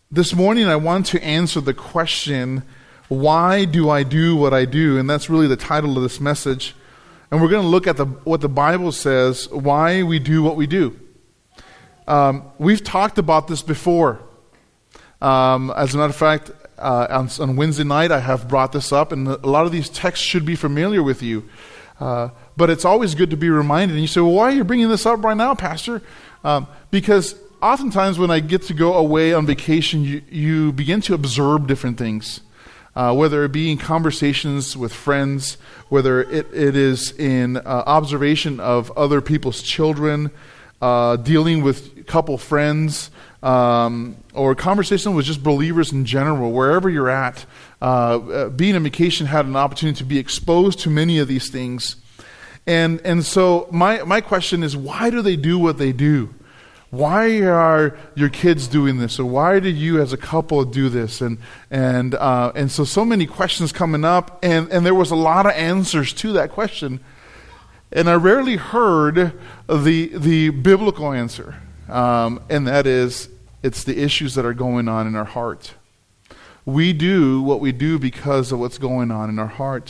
This morning I want to answer the question, why do I do what I do? And that's really the title of this message. And we're going to look at what the Bible says, why we do what we do. We've talked about this before. As a matter of fact, on Wednesday night I have brought this up, and a lot of these texts should be familiar with you. But it's always good to be reminded. And you say, well, why are you bringing this up right now, Pastor? Because oftentimes when I get to go away on vacation, you begin to observe different things, whether it be in conversations with friends, whether it is in observation of other people's children, dealing with couple friends, or conversation with just believers in general, wherever you're at. Being on vacation had an opportunity to be exposed to many of these things. And so my question is, why do they do what they do? Why are your kids doing this? Or why did you as a couple do this? And so many questions coming up, and there was a lot of answers to that question. And I rarely heard the biblical answer. And that is, it's the issues that are going on in our heart. We do what we do because of what's going on in our heart.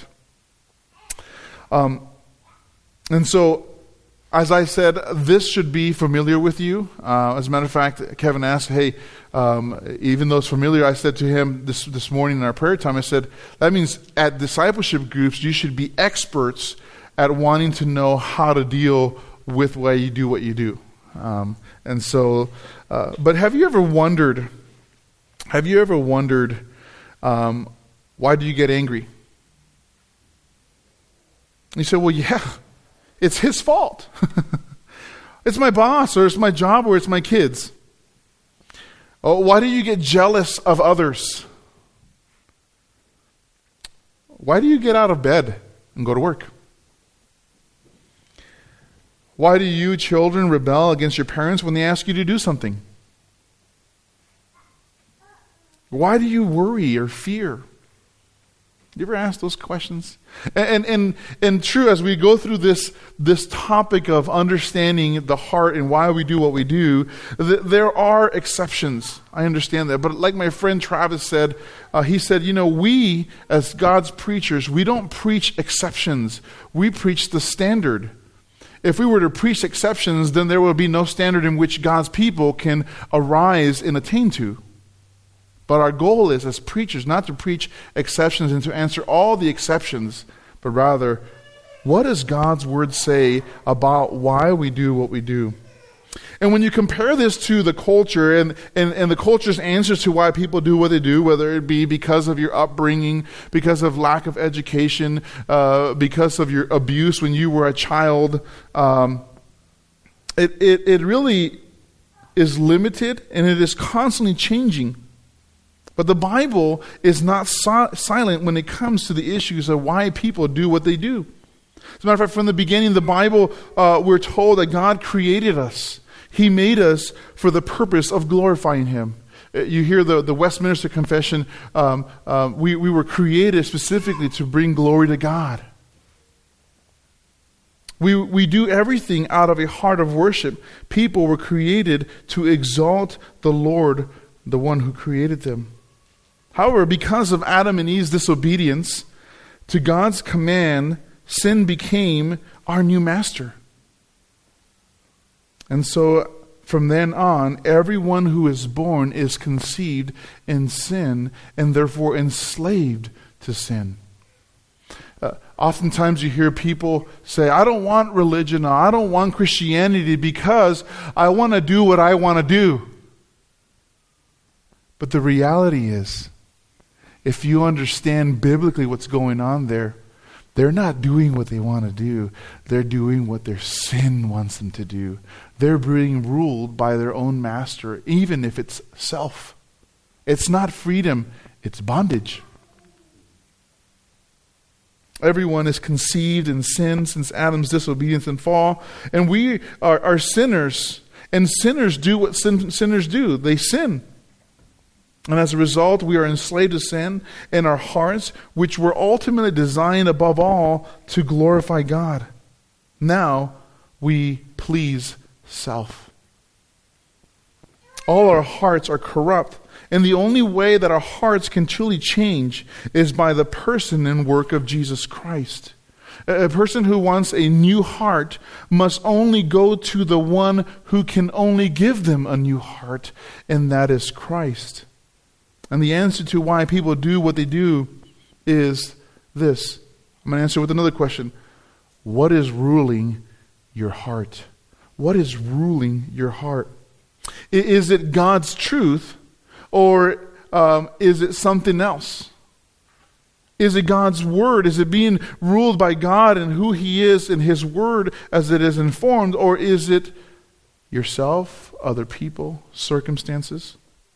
And so, as I said, this should be familiar with you. As a matter of fact, Kevin asked, hey, even though it's familiar, I said to him this morning in our prayer time, I said, that means at discipleship groups, you should be experts at wanting to know how to deal with why you do what you do. But have you ever wondered, why do you get angry? You say, well, yeah, it's his fault. It's my boss, or it's my job, or it's my kids. Oh, why do you get jealous of others? Why do you get out of bed and go to work? Why do you children rebel against your parents when they ask you to do something? Why do you worry or fear? You ever ask those questions? And true, as we go through this topic of understanding the heart and why we do what we do, there are exceptions. I understand that. But like my friend Travis said, he said, we as God's preachers, we don't preach exceptions. We preach the standard. If we were to preach exceptions, then there would be no standard in which God's people can arise and attain to. But our goal is, as preachers, not to preach exceptions and to answer all the exceptions, but rather, what does God's Word say about why we do what we do? And when you compare this to the culture and the culture's answers to why people do what they do, whether it be because of your upbringing, because of lack of education, because of your abuse when you were a child, it really is limited, and it is constantly changing. But the Bible is not silent when it comes to the issues of why people do what they do. As a matter of fact, from the beginning, the Bible, we're told that God created us. He made us for the purpose of glorifying Him. You hear the Westminster Confession, we were created specifically to bring glory to God. We do everything out of a heart of worship. People were created to exalt the Lord, the one who created them. However, because of Adam and Eve's disobedience to God's command, sin became our new master. And so from then on, everyone who is born is conceived in sin and therefore enslaved to sin. Oftentimes you hear people say, I don't want religion, or I don't want Christianity because I want to do what I want to do. But the reality is, if you understand biblically what's going on there, they're not doing what they want to do. They're doing what their sin wants them to do. They're being ruled by their own master, even if it's self. It's not freedom, it's bondage. Everyone is conceived in sin since Adam's disobedience and fall. And we are sinners. And sinners do what sinners do. They sin. And as a result, we are enslaved to sin in our hearts, which were ultimately designed above all to glorify God. Now we please self. All our hearts are corrupt And the only way that our hearts can truly change is by the person and work of Jesus Christ. A person who wants a new heart must only go to the one who can only give them a new heart, and that is Christ. And the answer to why people do what they do is this. I'm going to answer with another question. What is ruling your heart? What is ruling your heart? Is it God's truth, or is it something else? Is it God's word? Is it being ruled by God and who He is in His word as it is informed? Or is it yourself, other people, circumstances?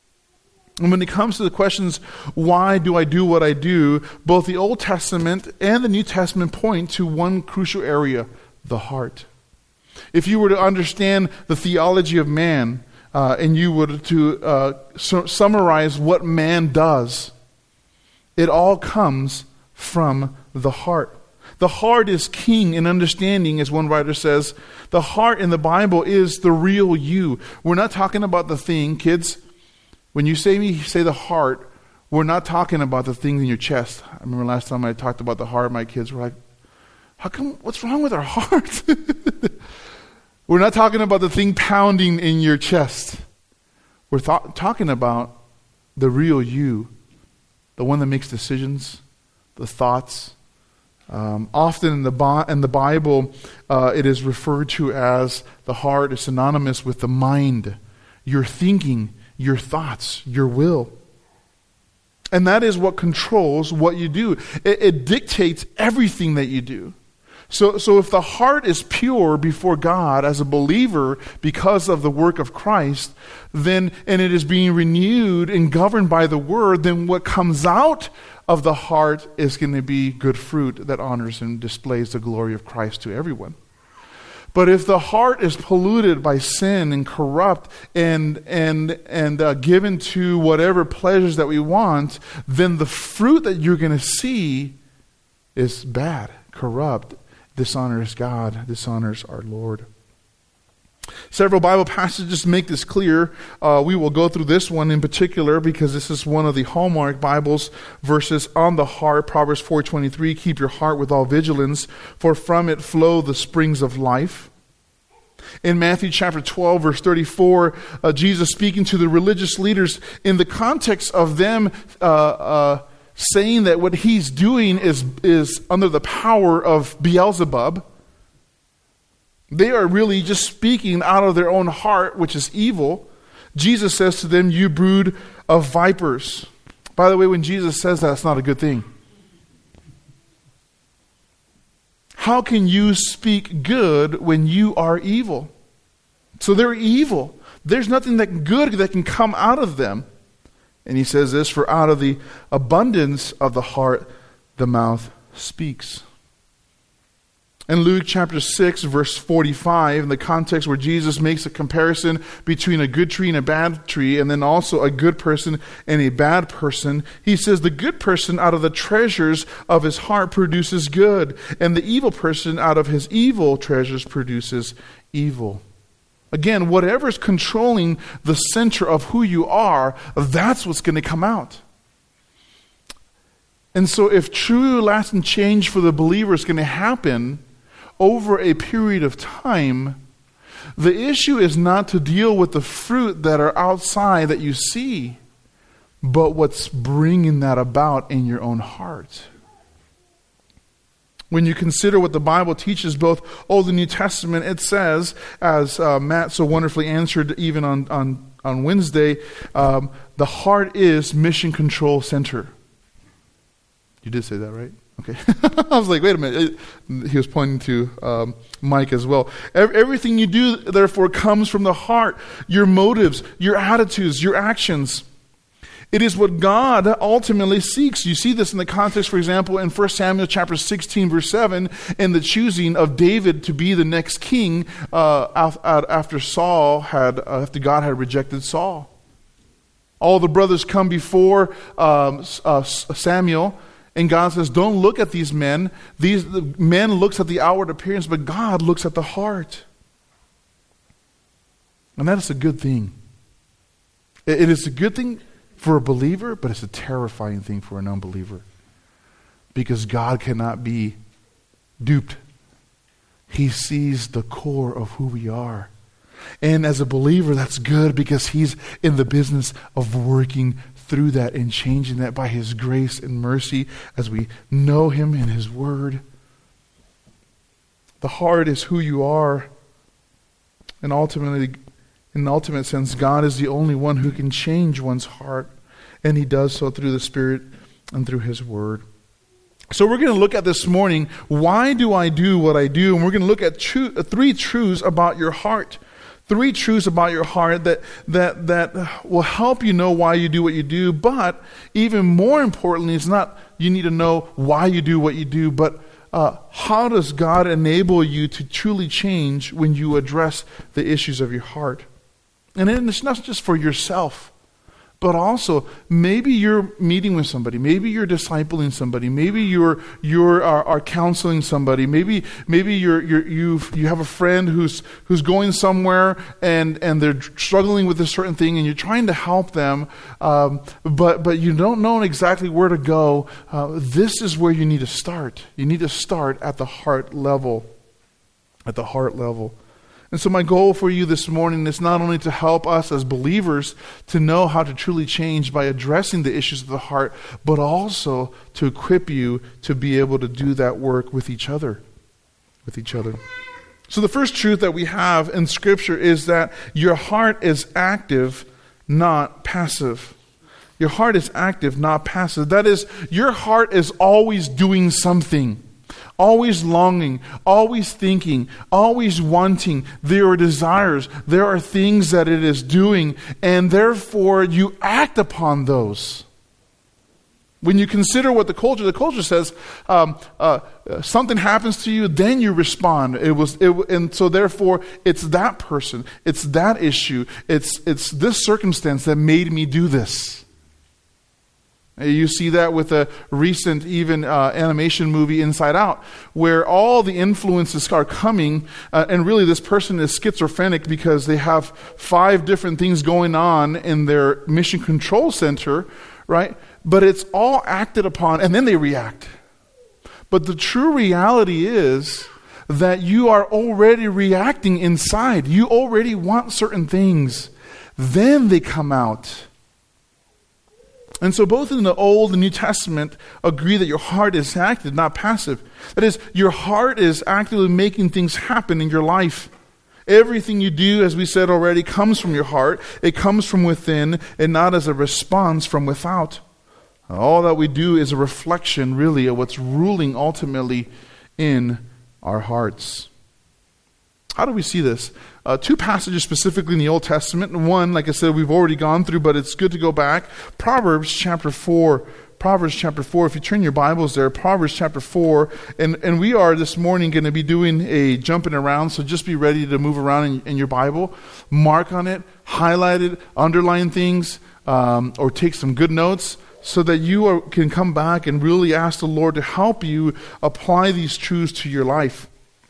And when it comes to the questions, why do I do what I do? Both the Old Testament and the New Testament point to one crucial area, the heart. If you were to understand the theology of man, and you were to summarize what man does, it all comes from the heart. The heart is king in understanding, as one writer says. The heart in the Bible is the real you. We're not talking about the thing, kids. When you say the heart, we're not talking about the things in your chest. I remember last time I talked about the heart, my kids were like, how come, what's wrong with our heart? We're not talking about the thing pounding in your chest. We're talking about the real you. The one that makes decisions, the thoughts. Often in the Bible, it is referred to as the heart is synonymous with the mind, your thinking, your thoughts, your will. And that is what controls what you do. It dictates everything that you do. So if the heart is pure before God as a believer because of the work of Christ, then, and it is being renewed and governed by the Word, then what comes out of the heart is going to be good fruit that honors and displays the glory of Christ to everyone. But if the heart is polluted by sin and corrupt and given to whatever pleasures that we want, then the fruit that you're going to see is bad, corrupt, dishonors God, dishonors our Lord. Several Bible passages make this clear. We will go through this one in particular because this is one of the hallmark Bible's verses on the heart. Proverbs 4:23, keep your heart with all vigilance, for from it flow the springs of life. In Matthew chapter 12, verse 34, Jesus speaking to the religious leaders in the context of them saying that what he's doing is under the power of Beelzebub. They are really just speaking out of their own heart, which is evil. Jesus says to them, you brood of vipers. By the way, when Jesus says that, it's not a good thing. How can you speak good when you are evil? So they're evil. There's nothing good that can come out of them. And he says this, for out of the abundance of the heart, the mouth speaks. In Luke chapter 6, verse 45, in the context where Jesus makes a comparison between a good tree and a bad tree, and then also a good person and a bad person, he says the good person out of the treasures of his heart produces good, and the evil person out of his evil treasures produces evil. Again, whatever's controlling the center of who you are, that's what's going to come out. And so if true lasting change for the believer is going to happen over a period of time, the issue is not to deal with the fruit that are outside that you see, but what's bringing that about in your own heart. When you consider what the Bible teaches, both Old and New Testament, it says, as Matt so wonderfully answered even on Wednesday, the heart is mission control center. You did say that, right? Okay. I was like, wait a minute. He was pointing to Mike as well. Everything you do, therefore, comes from the heart. Your motives, your attitudes, your actions. It is what God ultimately seeks. You see this in the context, for example, in 1 Samuel chapter 16, verse 7, in the choosing of David to be the next king after God had rejected Saul. All the brothers come before Samuel, and God says, don't look at these men. The men looks at the outward appearance, but God looks at the heart. And that is a good thing. It is a good thing for a believer, but it's a terrifying thing for an unbeliever. Because God cannot be duped. He sees the core of who we are. And as a believer, that's good because He's in the business of working through that and changing that by His grace and mercy as we know Him in His Word. The heart is who you are. And ultimately, in the ultimate sense, God is the only one who can change one's heart. And He does so through the Spirit and through His Word. So we're going to look at this morning, why do I do what I do? And we're going to look at three truths about your heart. Three truths about your heart that will help you know why you do what you do. But even more importantly, it's not you need to know why you do what you do, but how does God enable you to truly change when you address the issues of your heart? And then it's not just for yourself, but also maybe you're meeting with somebody, maybe you're discipling somebody, maybe you're counseling somebody, maybe you have a friend who's going somewhere and they're struggling with a certain thing and you're trying to help them, but you don't know exactly where to go. This is where you need to start. You need to start at the heart level. At the heart level. And so my goal for you this morning is not only to help us as believers to know how to truly change by addressing the issues of the heart, but also to equip you to be able to do that work with each other. So the first truth that we have in Scripture is that your heart is active, not passive. Your heart is active, not passive. That is, your heart is always doing something. Always longing, always thinking, always wanting. There are desires. There are things that it is doing, and therefore you act upon those. When you consider what the culture says, something happens to you, then you respond. And so therefore, it's that person, it's that issue, it's this circumstance that made me do this. You see that with a recent even animation movie, Inside Out, where all the influences are coming, and really this person is schizophrenic because they have 5 different things going on in their mission control center, right? But it's all acted upon, and then they react. But the true reality is that you are already reacting inside. You already want certain things. Then they come out. And so both in the Old and New Testament agree that your heart is active, not passive. That is, your heart is actively making things happen in your life. Everything you do, as we said already, comes from your heart. It comes from within and not as a response from without. All that we do is a reflection, really, of what's ruling ultimately in our hearts. How do we see this? 2 passages specifically in the Old Testament. One, like I said, we've already gone through, but it's good to go back. Proverbs chapter 4. If you turn your Bibles there, Proverbs chapter 4. And we are this morning going to be doing a jumping around, so just be ready to move around in your Bible. Mark on it, highlight it, underline things, or take some good notes, so that you can come back and really ask the Lord to help you apply these truths to your life.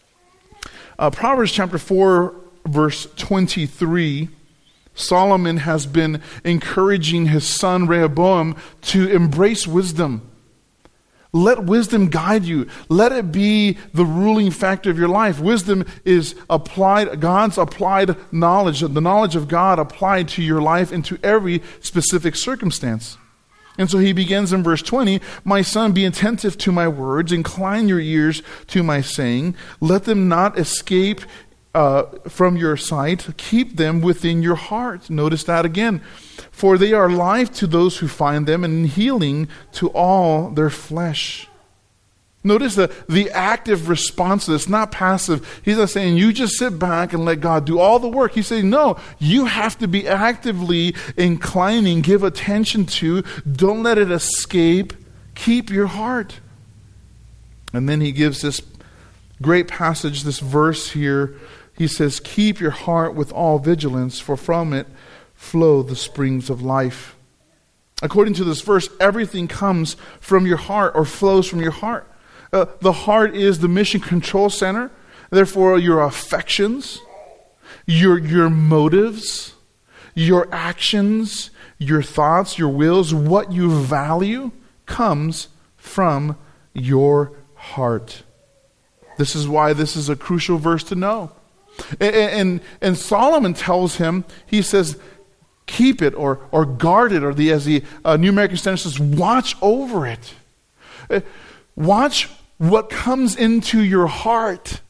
Proverbs chapter 4, verse 23, Solomon has been encouraging his son Rehoboam to embrace wisdom. Let wisdom guide you. Let it be the ruling factor of your life. Wisdom is God's applied knowledge, the knowledge of God applied to your life and to every specific circumstance. And so he begins in verse 20, "My son, be attentive to my words, incline your ears to my saying, let them not escape from your sight, keep them within your heart." Notice that again. "For they are life to those who find them, and healing to all their flesh." Notice the active response to this, not passive. He's not saying you just sit back and let God do all the work. He's saying, no, you have to be actively inclining, give attention to, don't let it escape, keep your heart. And then he gives this great passage, this verse here. He says, "Keep your heart with all vigilance, for from it flow the springs of life." According to this verse, everything comes from your heart or flows from your heart. The heart is the mission control center. Therefore, your affections, your motives, your actions, your thoughts, your wills, what you value comes from your heart. This is why this is a crucial verse to know. And Solomon tells him, he says, keep it or guard it, or as the New American Standard says, watch over it. Watch what comes into your heart.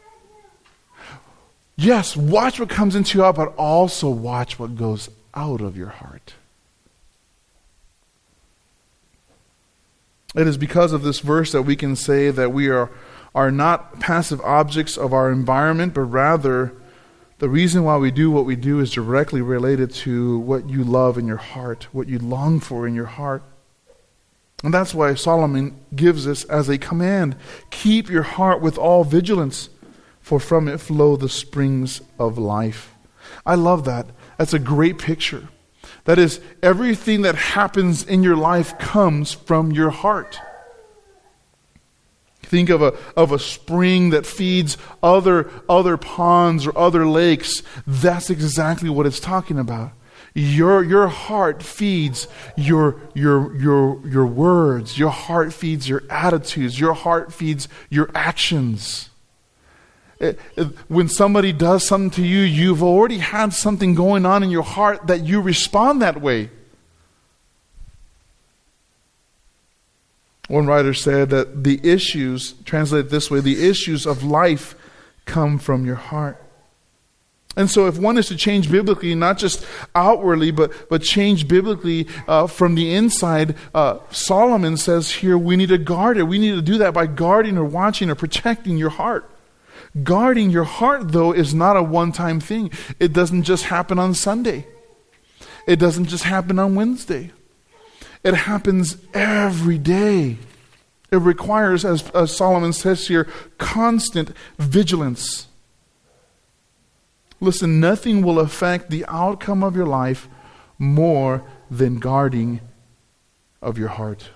Yes, watch what comes into your heart, but also watch what goes out of your heart. It is because of this verse that we can say that we are not passive objects of our environment, but rather the reason why we do what we do is directly related to what you love in your heart, what you long for in your heart. And that's why Solomon gives us as a command, keep your heart with all vigilance, for from it flow the springs of life. I love that. That's a great picture. That is, everything that happens in your life comes from your heart. Think of a spring that feeds other ponds or other lakes. That's exactly what it's talking about. Your heart feeds your words. Your heart feeds your attitudes. Your heart feeds your actions. When somebody does something to you, you've already had something going on in your heart that you respond that way. One writer said that the issues, translated this way, the issues of life come from your heart. And so if one is to change biblically, not just outwardly, but change biblically from the inside, Solomon says here we need to guard it. We need to do that by guarding or watching or protecting your heart. Guarding your heart, though, is not a one-time thing. It doesn't just happen on Sunday. It doesn't just happen on Wednesday. It happens every day. It requires, as Solomon says here, constant vigilance. Listen, nothing will affect the outcome of your life more than guarding of your heart.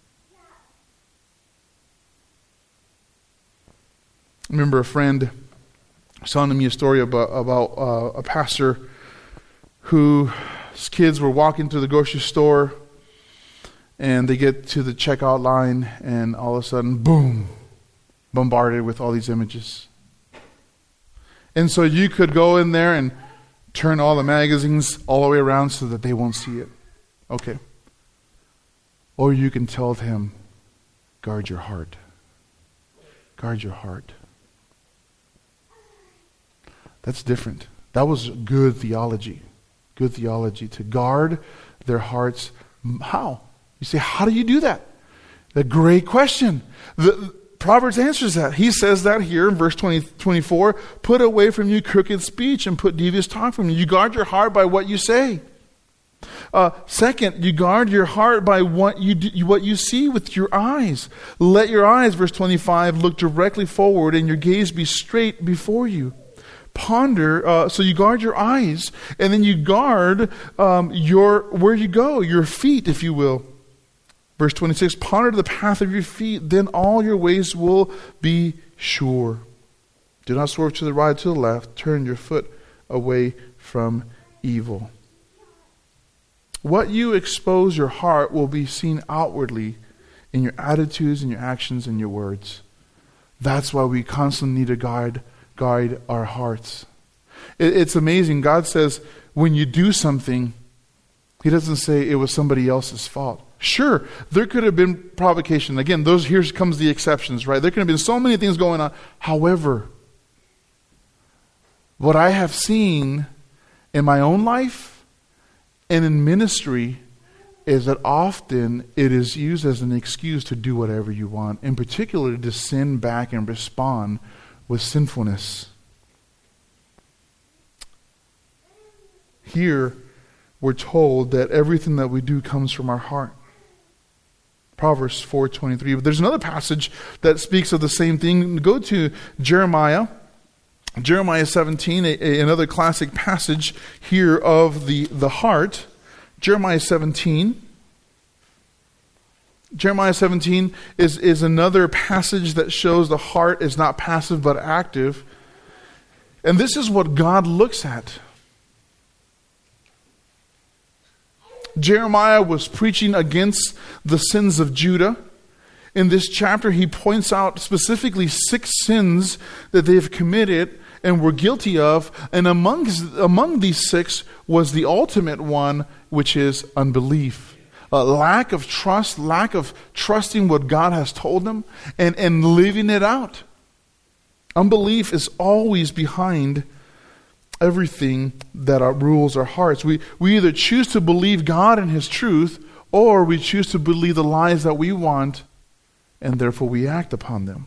I remember a friend telling me a story about a pastor whose kids were walking to the grocery store, and they get to the checkout line, and all of a sudden, boom, bombarded with all these images. And so you could go in there and turn all the magazines all the way around so that they won't see it. Okay. Or you can tell them, guard your heart. Guard your heart. That's different. That was good theology. Good theology. To guard their hearts. How? You say, how do you do that? A great question. The Proverbs answers that. He says that here in verse 24, put away from you crooked speech and put devious talk from you. You guard your heart by what you say. Second, you guard your heart by what you see with your eyes. Let your eyes, verse 25, look directly forward and your gaze be straight before you. Ponder, so you guard your eyes, and then you guard where you go, your feet, if you will. Verse 26, ponder the path of your feet, then all your ways will be sure. Do not swerve to the right or to the left. Turn your foot away from evil. What you expose your heart will be seen outwardly in your attitudes and your actions and your words. That's why we constantly need to guard our hearts. It's amazing. God says when you do something, He doesn't say it was somebody else's fault. Sure, there could have been provocation. Again, here comes the exceptions, right? There could have been so many things going on. However, what I have seen in my own life and in ministry is that often it is used as an excuse to do whatever you want, in particular to sin back and respond with sinfulness. Here, we're told that everything that we do comes from our heart. Proverbs 4:23. But there's another passage that speaks of the same thing. Go to Jeremiah 17, another classic passage here of the heart. Jeremiah 17. Jeremiah 17 is another passage that shows the heart is not passive but active. And this is what God looks at. Jeremiah was preaching against the sins of Judah. In this chapter, he points out specifically 6 sins that they've committed and were guilty of. And among these 6 was the ultimate one, which is unbelief. Lack of trust, lack of trusting what God has told them and living it out. Unbelief is always behind everything that rules our hearts. We either choose to believe God and His truth, or we choose to believe the lies that we want, and therefore we act upon them.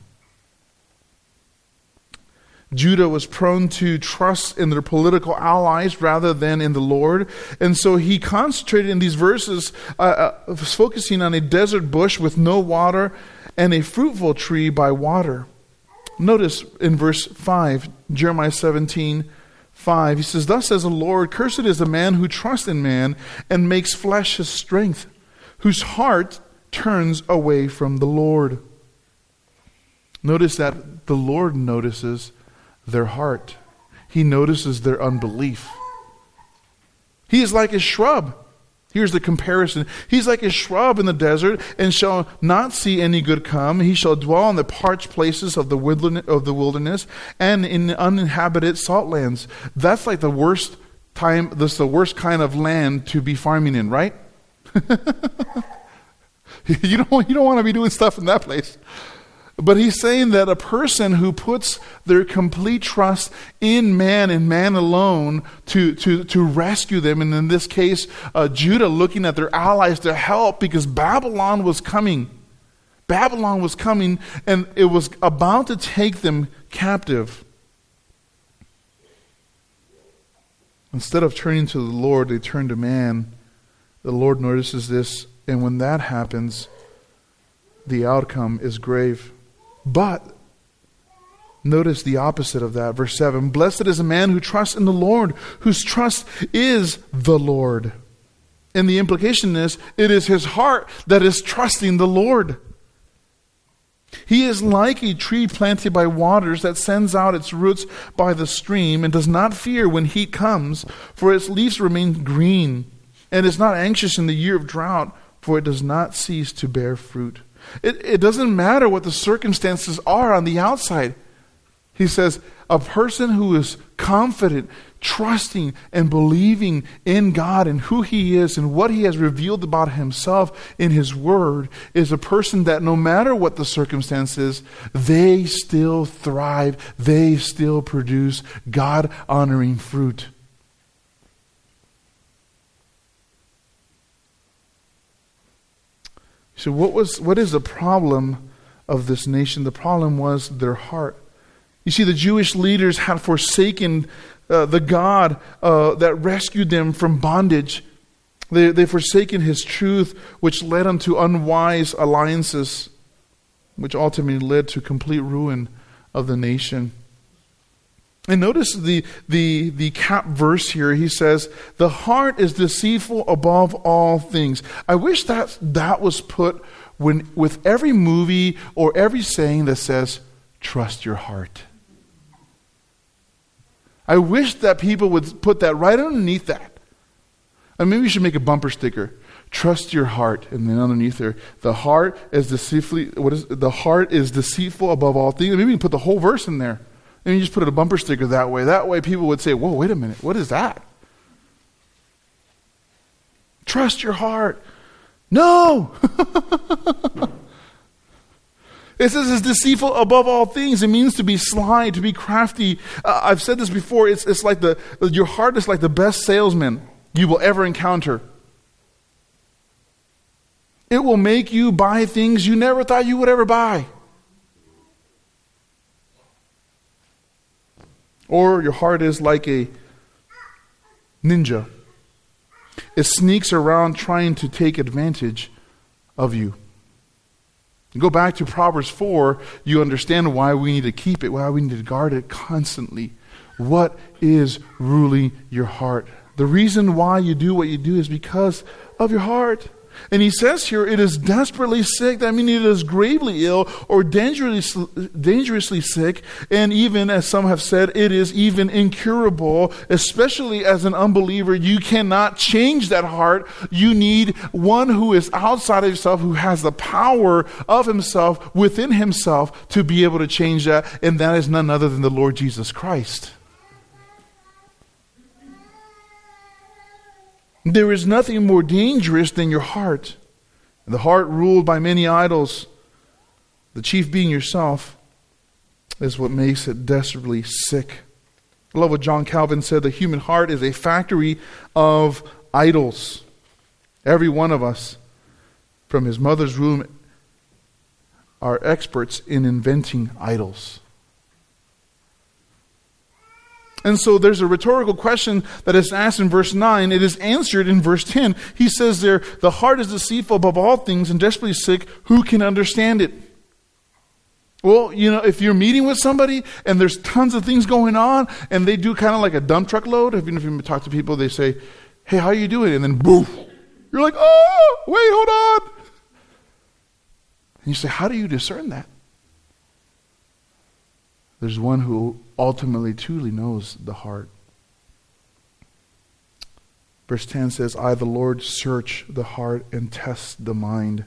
Judah was prone to trust in their political allies rather than in the Lord. And so he concentrated in these verses, focusing on a desert bush with no water and a fruitful tree by water. Notice in verse 5, Jeremiah 17:5, he says, "Thus says the Lord, cursed is the man who trusts in man and makes flesh his strength, whose heart turns away from the Lord." Notice that the Lord notices their heart. He notices their unbelief. He is like a shrub. Here's the comparison. He's like a shrub in the desert and shall not see any good come. He shall dwell in the parched places of the wilderness and in uninhabited salt lands. That's like the worst time, that's the worst kind of land to be farming in, right? You don't want to be doing stuff in that place. But he's saying that a person who puts their complete trust in man and man alone to rescue them, and in this case, Judah looking at their allies to help because Babylon was coming. Babylon was coming, and it was about to take them captive. Instead of turning to the Lord, they turn to man. The Lord notices this, and when that happens, the outcome is grave. But notice the opposite of that. Verse 7, "Blessed is a man who trusts in the Lord, whose trust is the Lord." And the implication is, it is his heart that is trusting the Lord. He is like a tree planted by waters that sends out its roots by the stream and does not fear when heat comes, for its leaves remain green, and is not anxious in the year of drought, for it does not cease to bear fruit. It doesn't matter what the circumstances are on the outside. He says, a person who is confident, trusting, and believing in God and who He is and what He has revealed about Himself in His Word is a person that no matter what the circumstances, they still thrive, they still produce God-honoring fruit. So what is the problem of this nation? The problem was their heart. You see, the Jewish leaders had forsaken the God that rescued them from bondage. They've forsaken His truth, which led them to unwise alliances, which ultimately led to complete ruin of the nation. And notice the cap verse here. He says, "The heart is deceitful above all things." I wish that was put with every movie or every saying that says, "Trust your heart." I wish that people would put that right underneath that. And maybe we should make a bumper sticker. Trust your heart, and then underneath there, the heart is the heart is deceitful above all things. Maybe we can put the whole verse in there. And you just put a bumper sticker that way. That way people would say, "Whoa, wait a minute, what is that?" Trust your heart. No! It says it's deceitful above all things. It means to be sly, to be crafty. I've said this before. It's like your heart is like the best salesman you will ever encounter. It will make you buy things you never thought you would ever buy. Or your heart is like a ninja. It sneaks around trying to take advantage of you. You go back to Proverbs 4, you understand why we need to keep it, why we need to guard it constantly. What is ruling your heart? The reason why you do what you do is because of your heart. And he says here, it is desperately sick. That means it is gravely ill or dangerously sick. And even, as some have said, it is even incurable. Especially as an unbeliever, you cannot change that heart. You need one who is outside of yourself, who has the power of himself, within himself, to be able to change that. And that is none other than the Lord Jesus Christ. There is nothing more dangerous than your heart. The heart ruled by many idols, the chief being yourself, is what makes it desperately sick. I love what John Calvin said. The human heart is a factory of idols. Every one of us, from his mother's womb, are experts in inventing idols. And so there's a rhetorical question that is asked in verse 9. It is answered in verse 10. He says there, the heart is deceitful above all things and desperately sick. Who can understand it? Well, if you're meeting with somebody and there's tons of things going on and they do kind of like a dump truck load. If you talk to people, they say, hey, how are you doing? And then boom, you're like, oh, wait, hold on. And you say, how do you discern that? There's one who ultimately truly knows the heart. Verse 10 says, I, the Lord, search the heart and test the mind,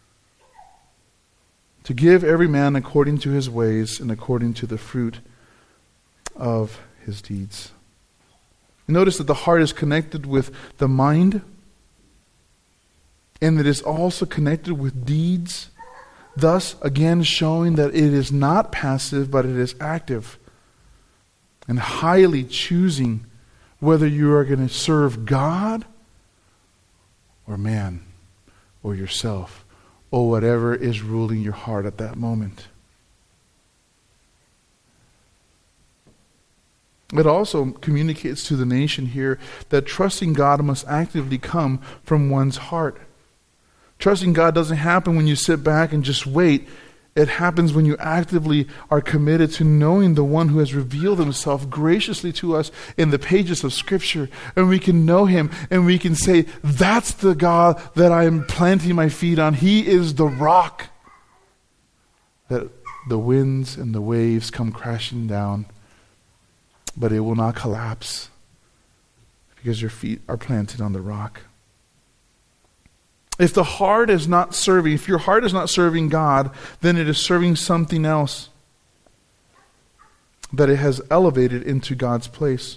to give every man according to his ways and according to the fruit of his deeds. Notice that the heart is connected with the mind, and it is also connected with deeds. Thus, again, showing that it is not passive, but it is active. And highly choosing whether you are going to serve God or man or yourself or whatever is ruling your heart at that moment. It also communicates to the nation here that trusting God must actively come from one's heart. Trusting God doesn't happen when you sit back and just wait. It happens when you actively are committed to knowing the one who has revealed himself graciously to us in the pages of Scripture. And we can know him and we can say, that's the God that I am planting my feet on. He is the rock that the winds and the waves come crashing down, but it will not collapse because your feet are planted on the rock. If your heart is not serving God, then it is serving something else that it has elevated into God's place.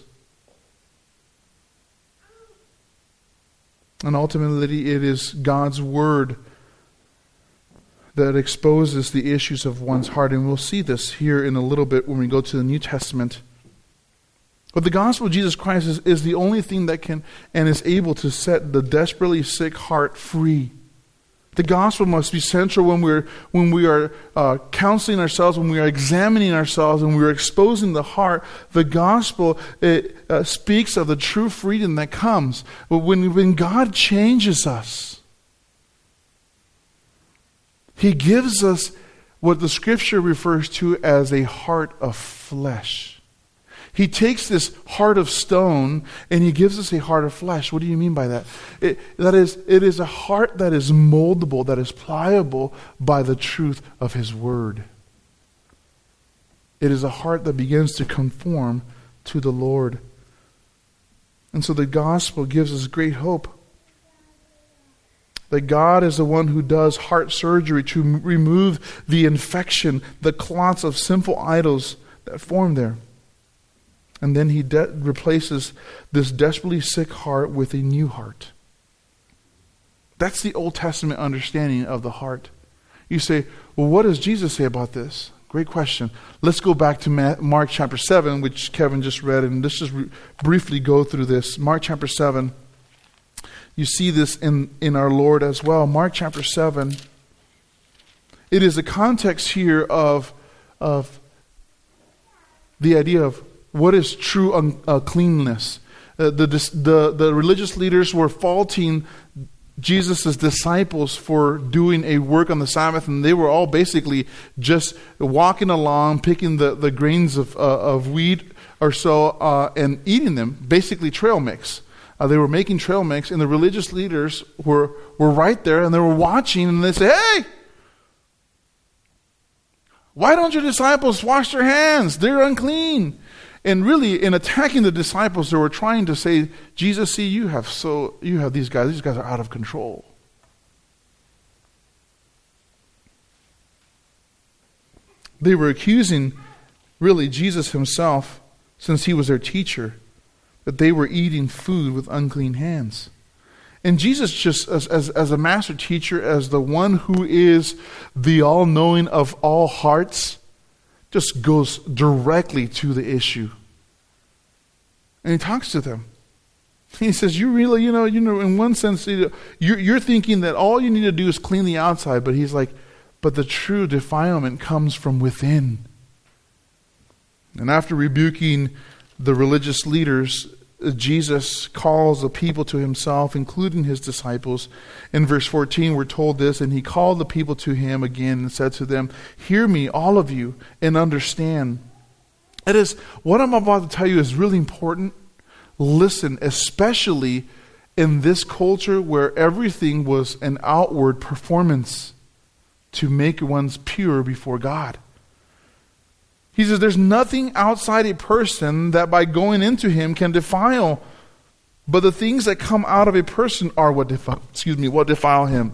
And ultimately, it is God's Word that exposes the issues of one's heart. And we'll see this here in a little bit when we go to the New Testament. But the gospel of Jesus Christ is the only thing that can and is able to set the desperately sick heart free. The gospel must be central when we are counseling ourselves, when we are examining ourselves, and we are exposing the heart. The gospel speaks of the true freedom that comes. But when God changes us, He gives us what the Scripture refers to as a heart of flesh. He takes this heart of stone and He gives us a heart of flesh. What do you mean by that? It is a heart that is moldable, that is pliable by the truth of His Word. It is a heart that begins to conform to the Lord. And so the gospel gives us great hope that God is the one who does heart surgery to remove the infection, the clots of sinful idols that form there. And then He replaces this desperately sick heart with a new heart. That's the Old Testament understanding of the heart. You say, well, what does Jesus say about this? Great question. Let's go back to Mark chapter 7, which Kevin just read, and let's just briefly go through this. Mark chapter 7. You see this in our Lord as well. Mark chapter 7. It is a context here of the idea of what is true uncleanness. The religious leaders were faulting Jesus' disciples for doing a work on the Sabbath, and they were all basically just walking along, picking the grains of wheat or so, and eating them, basically trail mix. They were making trail mix, and the religious leaders were right there, and they were watching, and they said, "Hey, why don't your disciples wash their hands? They're unclean." And really, in attacking the disciples, they were trying to say, "Jesus, see, you have these guys. These guys are out of control." They were accusing, really, Jesus himself, since he was their teacher, that they were eating food with unclean hands. And Jesus, just as a master teacher, as the one who is the all-knowing of all hearts, just goes directly to the issue. And he talks to them. He says, you really, in one sense, you're thinking that all you need to do is clean the outside. But he's like, but the true defilement comes from within. And after rebuking the religious leaders, Jesus calls the people to himself, including his disciples. In verse 14, we're told this, and he called the people to him again and said to them, "Hear me, all of you, and understand." That is, what I'm about to tell you is really important. Listen, especially in this culture where everything was an outward performance to make one's pure before God. He says there's nothing outside a person that by going into him can defile, but the things that come out of a person are what defile him.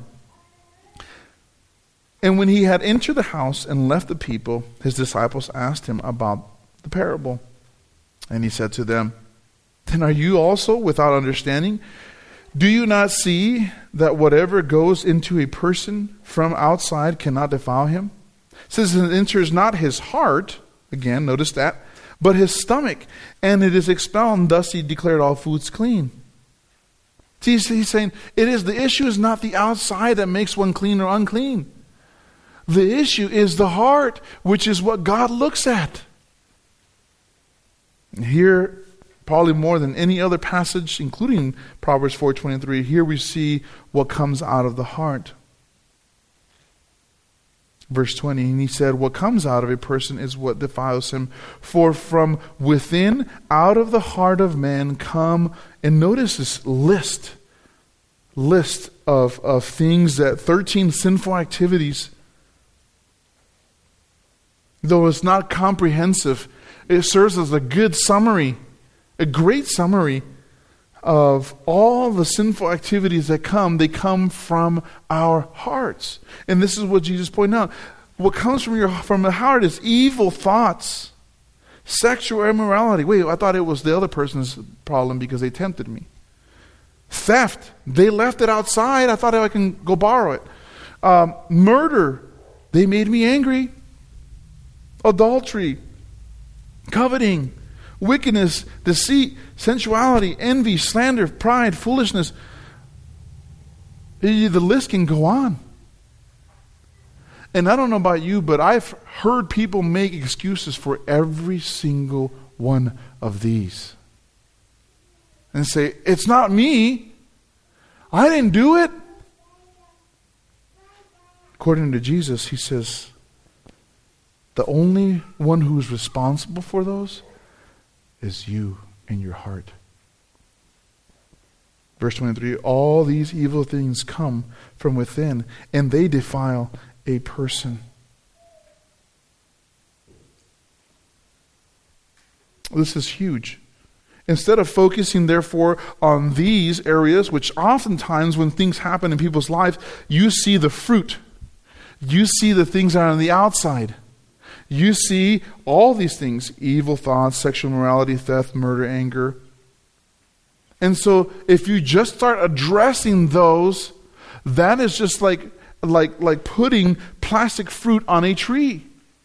And when he had entered the house and left the people, his disciples asked him about the parable. And he said to them, "Then are you also without understanding? Do you not see that whatever goes into a person from outside cannot defile him? Since it enters not his heart," again, notice that, "but his stomach, and it is expelled, and thus he declared all foods clean." See, he's saying, the issue is not the outside that makes one clean or unclean. The issue is the heart, which is what God looks at. And here, probably more than any other passage, including Proverbs 4:23, here we see what comes out of the heart. Verse 20, and he said, "What comes out of a person is what defiles him. For from within, out of the heart of man come," and notice this list of things, that 13 sinful activities. Though it's not comprehensive, it serves as a good summary, a great summary of all the sinful activities that they come from our hearts. And this is what Jesus pointed out. What comes from the heart is evil thoughts, sexual immorality. Wait, I thought it was the other person's problem because they tempted me. Theft, they left it outside. I thought I can go borrow it. Murder, they made me angry. Adultery, coveting, wickedness, deceit, sensuality, envy, slander, pride, foolishness. The list can go on. And I don't know about you, but I've heard people make excuses for every single one of these. And say, "It's not me. I didn't do it." According to Jesus, he says, the only one who is responsible for those is you and your heart. Verse 23, all these evil things come from within, and they defile a person. This is huge. Instead of focusing, therefore, on these areas, which oftentimes when things happen in people's lives, you see the fruit. You see the things that are on the outside. You see all these things: evil thoughts, sexual immorality, theft, murder, anger. And so if you just start addressing those, that is just like putting plastic fruit on a tree.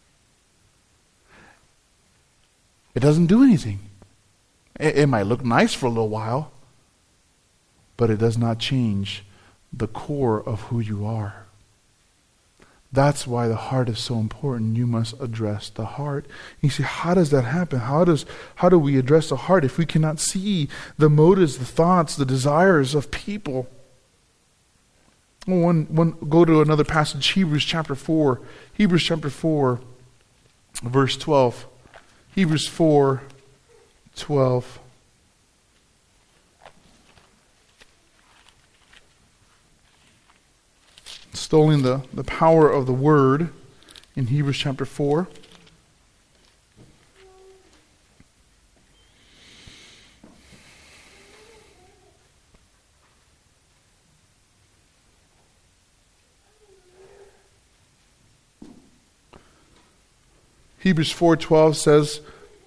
It doesn't do anything. It might look nice for a little while, but it does not change the core of who you are. That's why the heart is so important. You must address the heart. You see, how does that happen? How do we address the heart if we cannot see the motives, the thoughts, the desires of people? Go to another passage, Hebrews chapter 4. Hebrews chapter 4, verse 12. Hebrews 4:12. extolling the power of the Word in Hebrews chapter 4. Hebrews 4:12 says,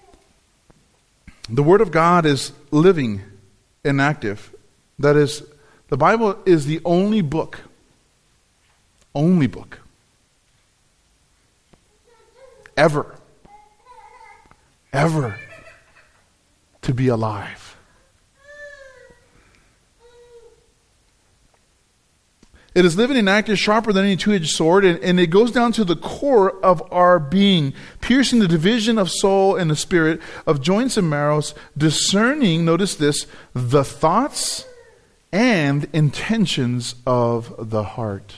the Word of God is living and active. That is, the Bible is the only book ever to be alive. It is living and active, sharper than any two-edged sword, and it goes down to the core of our being, piercing the division of soul and the spirit, of joints and marrows, discerning, notice this, the thoughts and intentions of the heart.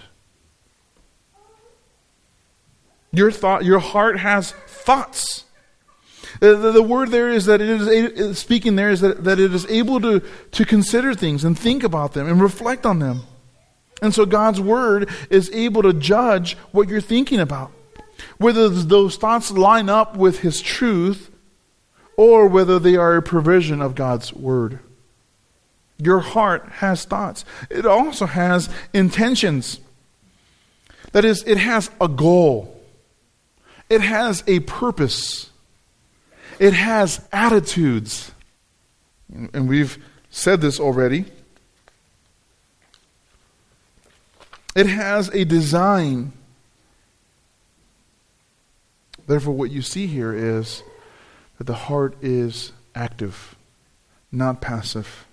Your heart has thoughts. The word there is that it is speaking there is that it is able to consider things and think about them and reflect on them. And so God's Word is able to judge what you're thinking about. Whether those thoughts line up with His truth or whether they are a provision of God's Word. Your heart has thoughts. It also has intentions. That is, it has a goal. It has a purpose. It has attitudes. And we've said this already. It has a design. Therefore, what you see here is that the heart is active, not passive.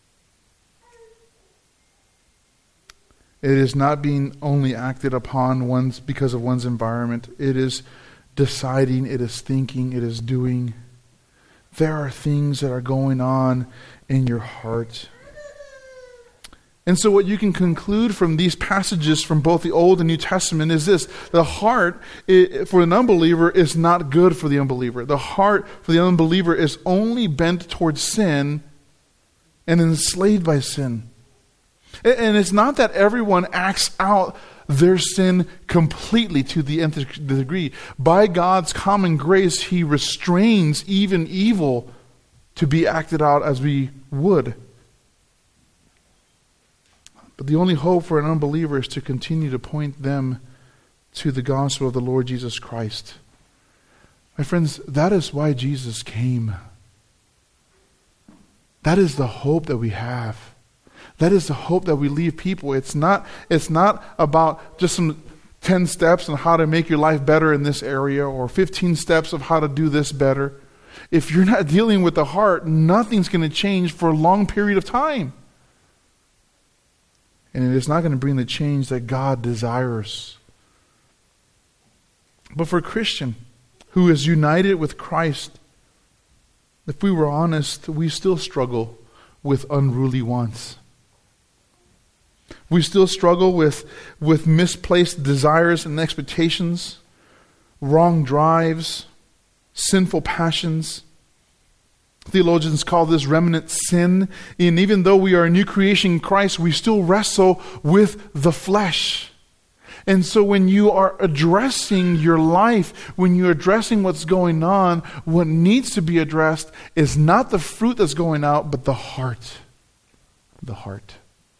It is not being only acted upon because of one's environment. It is deciding, it is thinking, it is doing. There are things that are going on in your heart. And so what you can conclude from these passages from both the Old and New Testament is this. The heart for an unbeliever is not good for the unbeliever. The heart for the unbeliever is only bent towards sin and enslaved by sin. And it's not that everyone acts out their sin completely to the nth degree. By God's common grace, He restrains even evil to be acted out as we would. But the only hope for an unbeliever is to continue to point them to the gospel of the Lord Jesus Christ. My friends, that is why Jesus came. That is the hope that we have. That is the hope that we leave people. It's not about just some 10 steps on how to make your life better in this area or 15 steps of how to do this better. If you're not dealing with the heart, nothing's going to change for a long period of time. And it is not going to bring the change that God desires. But for a Christian who is united with Christ, if we were honest, we still struggle with unruly wants. We still struggle with misplaced desires and expectations, wrong drives, sinful passions. Theologians call this remnant sin. And even though we are a new creation in Christ, we still wrestle with the flesh. And so when you are addressing your life, when you're addressing what's going on, what needs to be addressed is not the fruit that's going out, but the heart. The heart.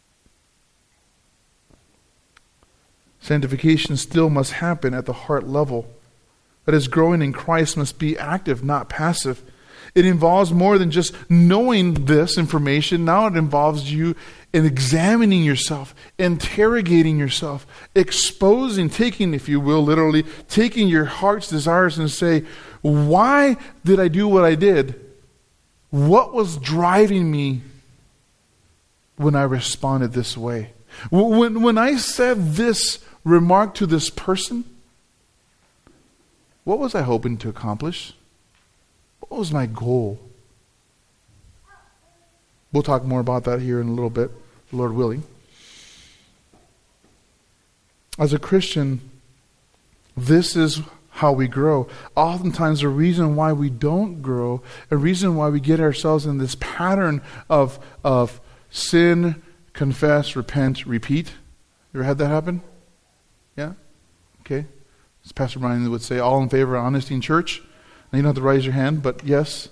Sanctification still must happen at the heart level. That is, growing in Christ must be active, not passive. It involves more than just knowing this information. Now it involves you in examining yourself, interrogating yourself, exposing, taking, if you will, literally, taking your heart's desires and say, why did I do what I did? What was driving me when I responded this way? When I said this remark to this person, what was I hoping to accomplish? What was my goal? We'll talk more about that here in a little bit, Lord willing. As a Christian, this is how we grow. Oftentimes the reason why we don't grow, a reason why we get ourselves in this pattern of sin, confess, repent, repeat. You ever had that happen? Yeah? Okay. As Pastor Brian would say, all in favor of honesty in church. Now you don't have to raise your hand, but yes.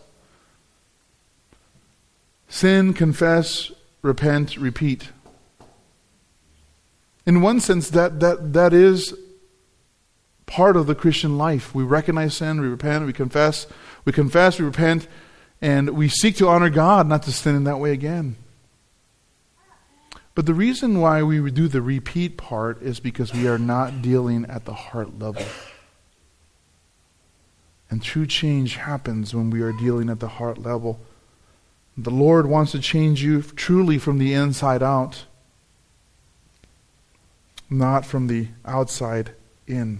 Sin, confess, repent, repeat. In one sense, that is part of the Christian life. We recognize sin, we repent, we confess, we repent, and we seek to honor God, not to sin in that way again. But the reason why we would do the repeat part is because we are not dealing at the heart level. And true change happens when we are dealing at the heart level. The Lord wants to change you truly from the inside out, not from the outside in.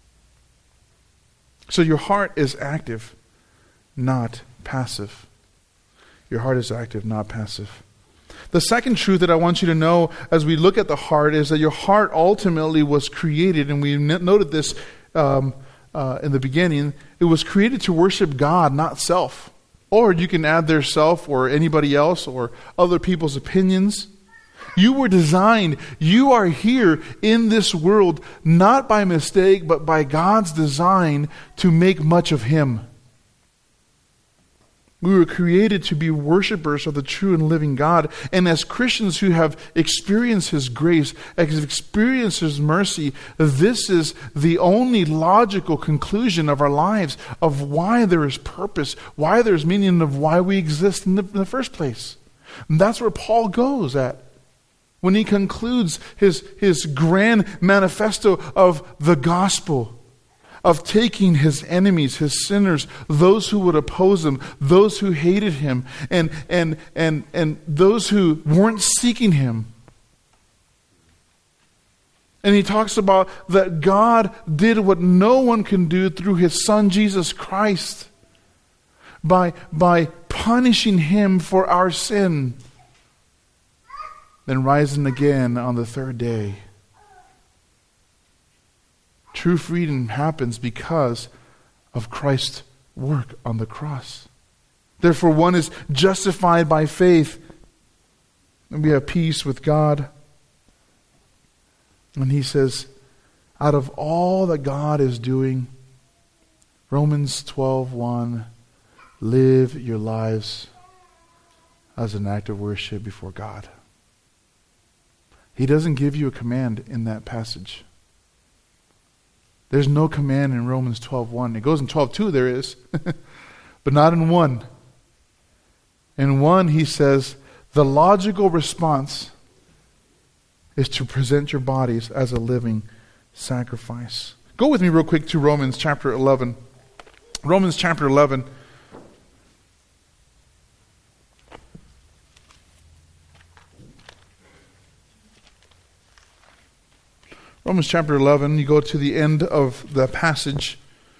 So your heart is active, not passive. Your heart is active, not passive. The second truth that I want you to know as we look at the heart is that your heart ultimately was created, and we noted this in the beginning, it was created to worship God, not self. Or you can add their self or anybody else or other people's opinions. You were designed, you are here in this world, not by mistake, but by God's design to make much of Him. We were created to be worshipers of the true and living God. And as Christians who have experienced His grace, have experienced His mercy, this is the only logical conclusion of our lives, of why there is purpose, why there's meaning, of why we exist in the first place. And that's where Paul goes at when he concludes his grand manifesto of the gospel, of taking his enemies, his sinners, those who would oppose him, those who hated him, and those who weren't seeking him. And he talks about that God did what no one can do through His Son Jesus Christ by punishing Him for our sin, then rising again on the third day. True freedom happens because of Christ's work on the cross. Therefore, one is justified by faith, and we have peace with God. And he says, out of all that God is doing, Romans 12:1, live your lives as an act of worship before God. He doesn't give you a command in that passage. There's no command in Romans 12:1. It goes in 12:2, there is, but not in 1. In 1, he says, the logical response is to present your bodies as a living sacrifice. Go with me real quick to Romans chapter 11. Romans chapter 11. Romans chapter 11, you go to the end of the passage.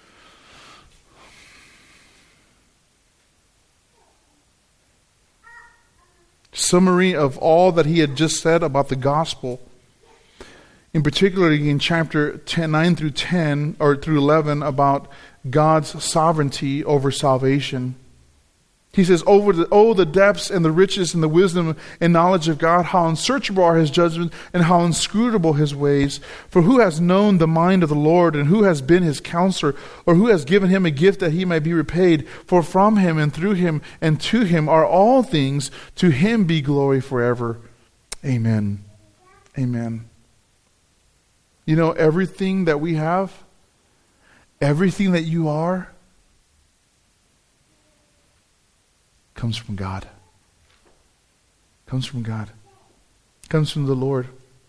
Summary of all that he had just said about the gospel. In particular, in chapter 9 through 10, or through 11, about God's sovereignty over salvation. He says, the depths and the riches and the wisdom and knowledge of God, how unsearchable are His judgments and how inscrutable His ways. For who has known the mind of the Lord, and who has been His counselor, or who has given Him a gift that He might be repaid? For from Him and through Him and to Him are all things. To Him be glory forever. Amen. Amen. You know, everything that we have, everything that you are, comes from God. Comes from God. Comes from the Lord.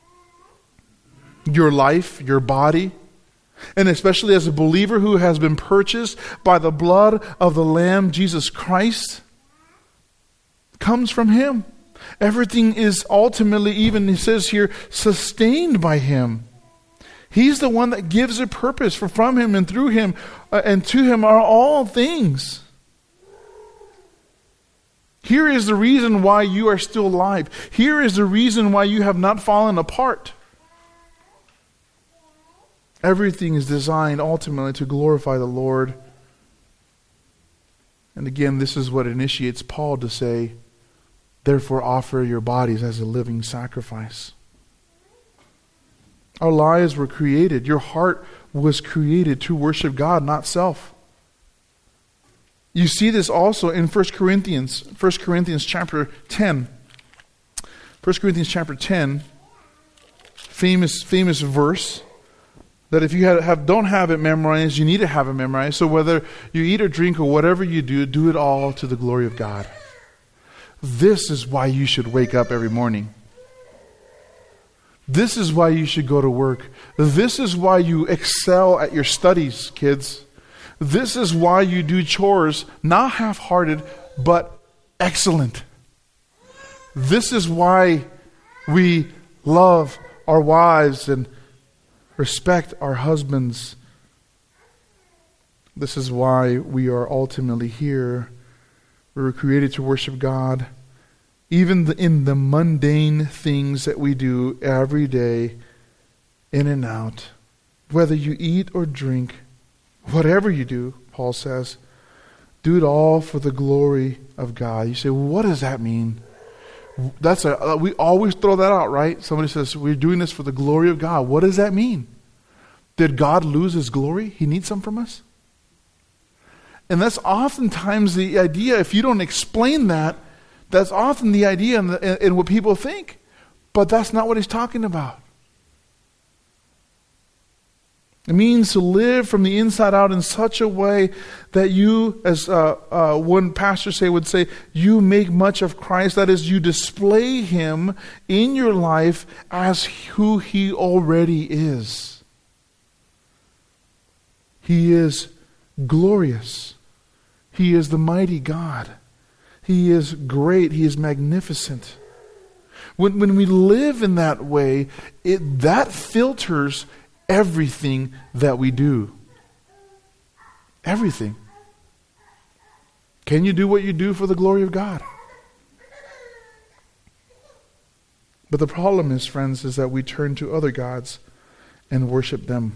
Your life, your body, and especially as a believer who has been purchased by the blood of the Lamb, Jesus Christ, comes from Him. Everything is ultimately, even it says here, sustained by Him. He's the one that gives a purpose. For from Him and through Him and to Him are all things. Here is the reason why you are still alive. Here is the reason why you have not fallen apart. Everything is designed ultimately to glorify the Lord. And again, this is what initiates Paul to say, therefore offer your bodies as a living sacrifice. Our lives were created. Your heart was created to worship God, not self. You see this also in 1 Corinthians chapter 10. 1 Corinthians chapter 10, famous verse that if you don't have it memorized, you need to have it memorized. So whether you eat or drink or whatever you do it all to the glory of God. This is why you should wake up every morning. This is why you should go to work. This is why you excel at your studies, kids. This is why you do chores, not half-hearted, but excellent. This is why we love our wives and respect our husbands. This is why we are ultimately here. We were created to worship God, even in the mundane things that we do every day, in and out. Whether you eat or drink, whatever you do, Paul says, do it all for the glory of God. You say, well, what does that mean? We always throw that out, right? Somebody says, we're doing this for the glory of God. What does that mean? Did God lose His glory? He needs some from us? And that's oftentimes the idea. If you don't explain that, that's often the idea in what people think. But that's not what he's talking about. It means to live from the inside out in such a way that you, as one pastor would say, you make much of Christ. That is, you display Him in your life as who He already is. He is glorious. He is the mighty God. He is great. He is magnificent. When we live in that way, that filters everything that we do. Everything. Can you do what you do for the glory of God? But the problem is, friends, is that we turn to other gods and worship them.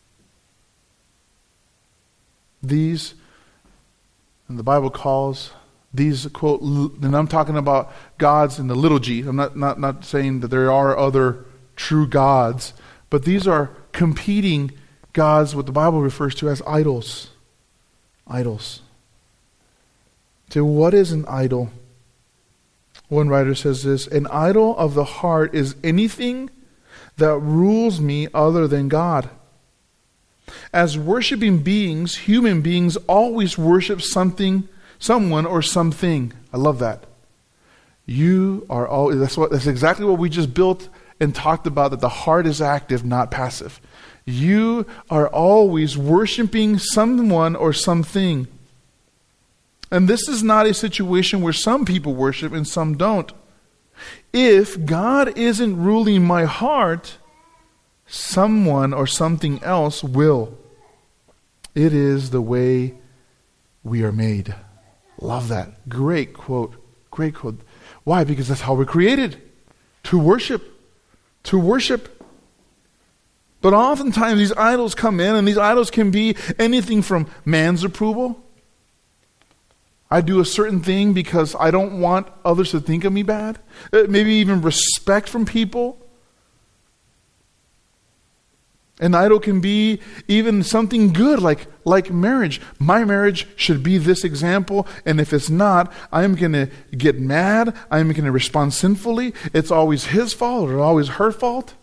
These, and the Bible calls these, quote, and I'm talking about gods in the little g. I'm not saying that there are other true gods, but these are competing gods, what the Bible refers to as idols. Idols. So what is an idol? One writer says this: an idol of the heart is anything that rules me other than God. As worshiping beings, human beings always worship something, someone, or something. I love that. You are all. That's exactly what we just built and talked about, that the heart is active, not passive. You are always worshiping someone or something. And this is not a situation where some people worship and some don't. If God isn't ruling my heart, someone or something else will. It is the way we are made. Love that. Great quote. Great quote. Why? Because that's how we're created. To worship. To worship. But oftentimes these idols come in, and these idols can be anything from man's approval. I do a certain thing because I don't want others to think of me bad. Maybe even respect from people. An idol can be even something good, like marriage. My marriage should be this example, and if it's not, I'm going to get mad. I'm going to respond sinfully. It's always his fault or always her fault.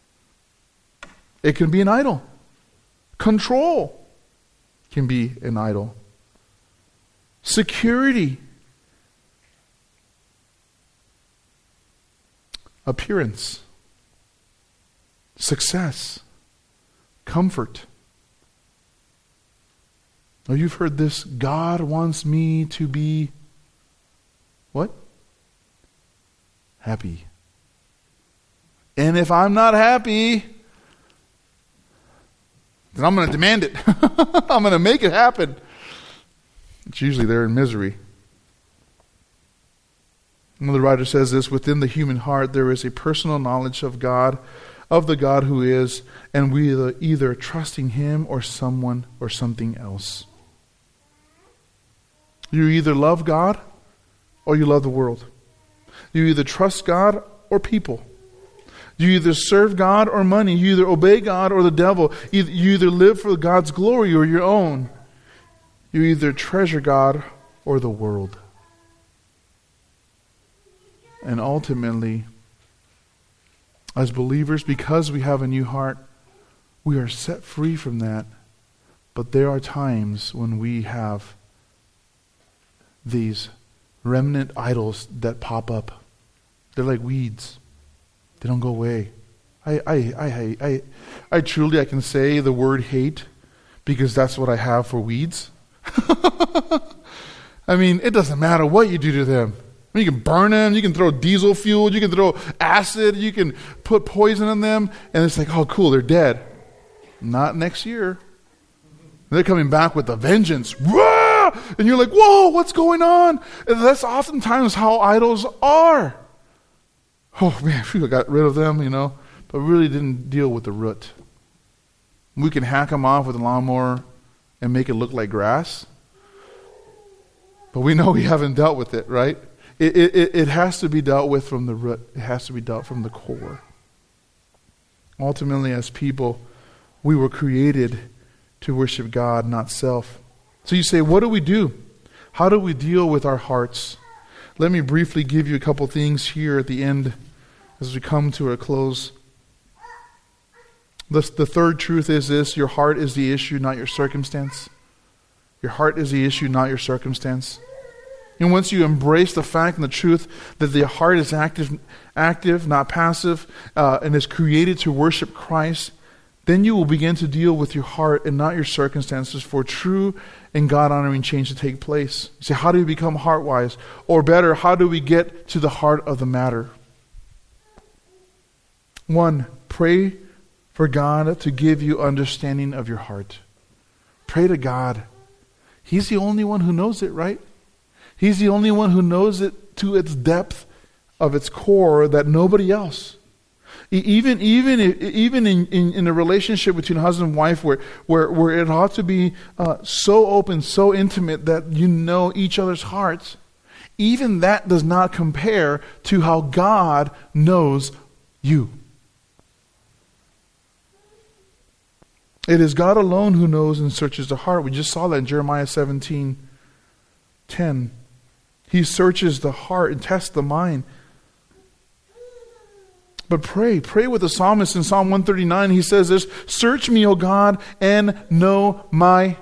It can be an idol. Control can be an idol. Security. Appearance. Success. Comfort. Oh, you've heard this. God wants me to be what? Happy. And if I'm not happy, then I'm going to demand it. I'm going to make it happen. It's usually they're in misery. Another writer says this: within the human heart there is a personal knowledge of God, of the God who is, and we are either trusting Him or someone or something else. You either love God or you love the world. You either trust God or people. You either serve God or money. You either obey God or the devil. You either live for God's glory or your own. You either treasure God or the world. And ultimately, as believers, because we have a new heart, we are set free from that. But there are times when we have these remnant idols that pop up. They're like weeds. They don't go away. I truly can say the word hate because that's what I have for weeds. I mean, it doesn't matter what you do to them. You can burn them, you can throw diesel fuel, you can throw acid, you can put poison in them, and it's like, oh cool, they're dead. Not next year. They're coming back with a vengeance. Wah! And you're like, whoa, what's going on? And that's oftentimes how idols are. Oh man, we got rid of them, but really didn't deal with the root. We can hack them off with a lawnmower and make it look like grass. But we know we haven't dealt with it, right? It has to be dealt with from the root. It has to be dealt from the core. Ultimately, as people, we were created to worship God, not self. So you say, what do we do? How do we deal with our hearts? Let me briefly give you a couple things here at the end as we come to a close. The third truth is this: your heart is the issue, not your circumstance. Your heart is the issue, not your circumstance. And once you embrace the fact and the truth that the heart is active, not passive, and is created to worship Christ, then you will begin to deal with your heart and not your circumstances for true and God-honoring change to take place. You say, how do we become heart-wise? Or better, how do we get to the heart of the matter? 1, pray for God to give you understanding of your heart. Pray to God. He's the only one who knows it, right? He's the only one who knows it to its depth of its core that nobody else. Even in a relationship between husband and wife where it ought to be so open, so intimate that you know each other's hearts, even that does not compare to how God knows you. It is God alone who knows and searches the heart. We just saw that in Jeremiah 17:10. He searches the heart and tests the mind. But pray with the psalmist in Psalm 139. He says this: search me, O God, and know my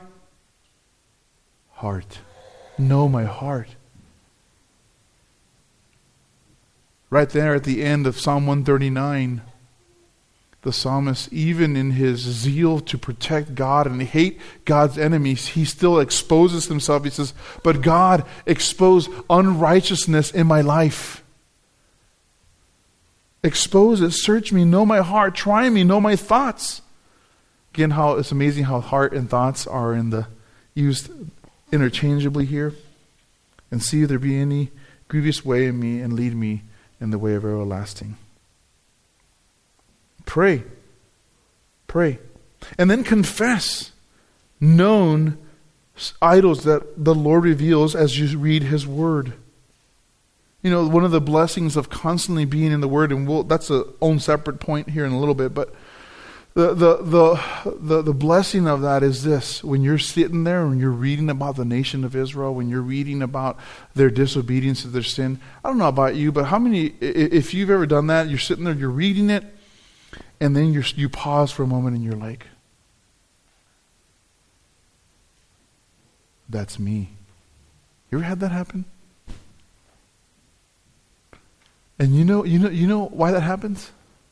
heart. Know my heart. Right there at the end of Psalm 139, the psalmist, even in his zeal to protect God and hate God's enemies, he still exposes himself. He says, but God, expose unrighteousness in my life. Expose it, search me, know my heart, try me, know my thoughts. Again, how it's amazing how heart and thoughts are used interchangeably here. And see if there be any grievous way in me, and lead me in the way of everlasting. Pray. And then confess known idols that the Lord reveals as you read His Word. One of the blessings of constantly being in the Word, and that's a own separate point here in a little bit, but the blessing of that is this: when you're sitting there and you're reading about the nation of Israel, when you're reading about their disobedience to their sin, I don't know about you, but how many, if you've ever done that, you're sitting there, you're reading it, and then you pause for a moment and you're like, that's me. You ever had that happen? And you know why that happens?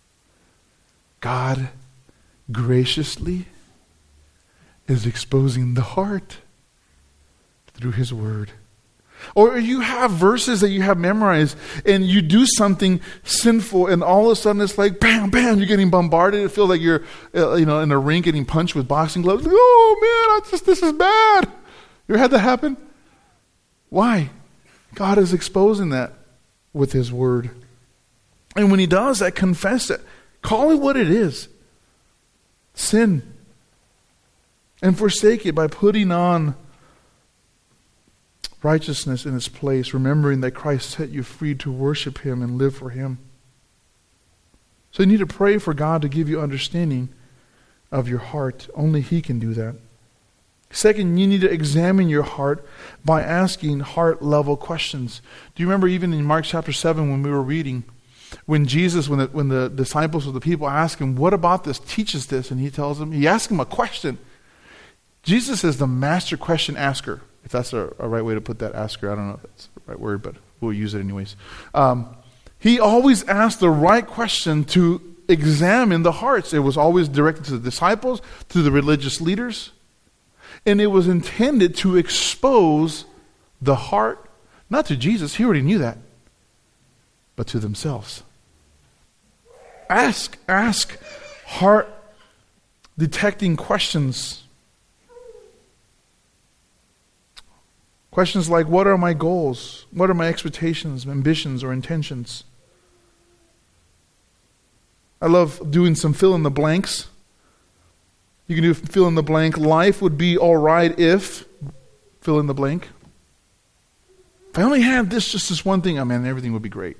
God graciously is exposing the heart through His Word. Or you have verses that you have memorized and you do something sinful and all of a sudden it's like bam, bam, you're getting bombarded. It feels like you're in a ring getting punched with boxing gloves. Like, oh man, this is bad. You ever had that happen? Why? God is exposing that with His Word. And when He does that, confess it. Call it what it is. Sin. And forsake it by putting on righteousness in its place, remembering that Christ set you free to worship Him and live for Him. So you need to pray for God to give you understanding of your heart. Only He can do that. Second, you need to examine your heart by asking heart-level questions. Do you remember even in Mark chapter 7 when we were reading, when Jesus, when the disciples or the people ask Him, what about this? Teach us this. And He asks them a question. Jesus is the master question asker. If that's a right way to put that, asker. I don't know if that's the right word, but we'll use it anyways. He always asked the right question to examine the hearts. It was always directed to the disciples, to the religious leaders. And it was intended to expose the heart, not to Jesus, He already knew that, but to themselves. Ask heart detecting questions. Questions like, what are my goals? What are my expectations, ambitions, or intentions? I love doing some fill in the blanks. You can do fill in the blank. Life would be all right if fill in the blank. If I only had just this one thing, everything would be great.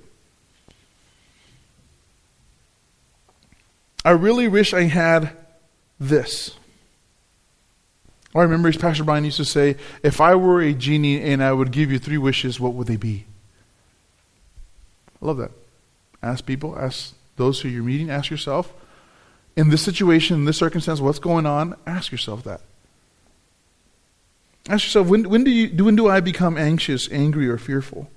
I really wish I had this. I remember Pastor Brian used to say, if I were a genie and I would give you 3 wishes, what would they be? I love that. Ask people, ask those who you're meeting, ask yourself, in this situation, in this circumstance, what's going on? Ask yourself that. Ask yourself, when do I become anxious, angry, or fearful?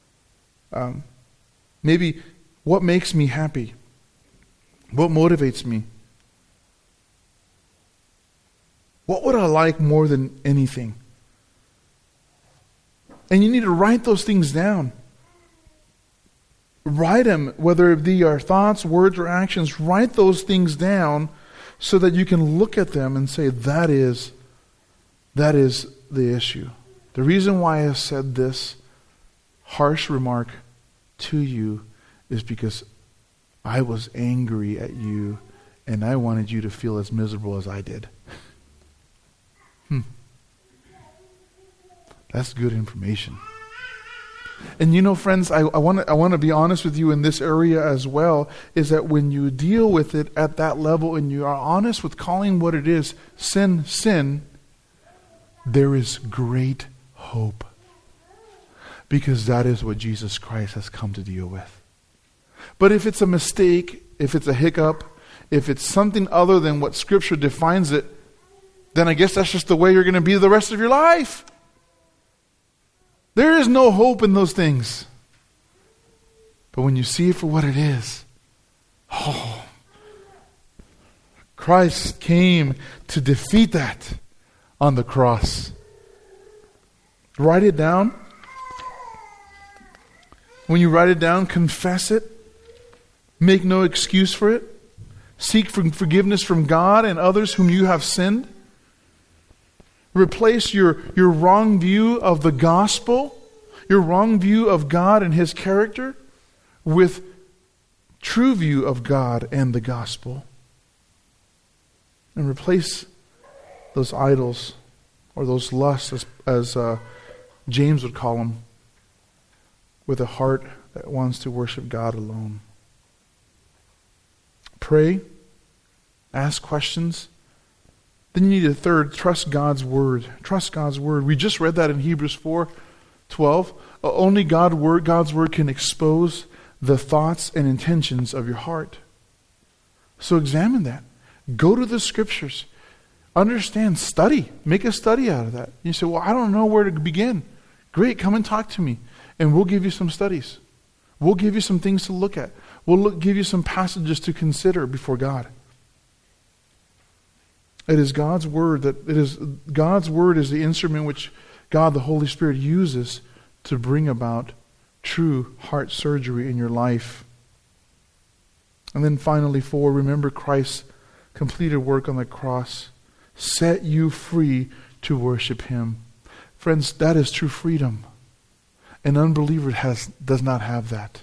Maybe what makes me happy? What motivates me? What would I like more than anything? And you need to write those things down. Write them, whether they are thoughts, words, or actions. Write those things down so that you can look at them and say, that is the issue. The reason why I said this harsh remark to you is because I was angry at you and I wanted you to feel as miserable as I did. That's good information. And friends, I want to be honest with you in this area as well, is that when you deal with it at that level and you are honest with calling what it is, sin, there is great hope. Because that is what Jesus Christ has come to deal with. But if it's a mistake, if it's a hiccup, if it's something other than what Scripture defines it, then I guess that's just the way you're going to be the rest of your life. There is no hope in those things. But when you see it for what it is, Christ came to defeat that on the cross. Write it down. When you write it down, confess it. Make no excuse for it. Seek forgiveness from God and others whom you have sinned. Replace your wrong view of the gospel, your wrong view of God and His character, with true view of God and the gospel. And replace those idols, or those lusts, as James would call them, with a heart that wants to worship God alone. Pray. Ask questions. Then you need a third, trust God's word. Trust God's word. We just read that in Hebrews 4:12. Only God's word can expose the thoughts and intentions of your heart. So examine that. Go to the Scriptures. Understand, study. Make a study out of that. You say, well, I don't know where to begin. Great, come and talk to me. And we'll give you some studies. We'll give you some things to look at. We'll give you some passages to consider before God. It is God's word God's word is the instrument which God, the Holy Spirit, uses to bring about true heart surgery in your life. And then finally, 4, remember Christ's completed work on the cross set you free to worship Him. Friends, that is true freedom. An unbeliever does not have that.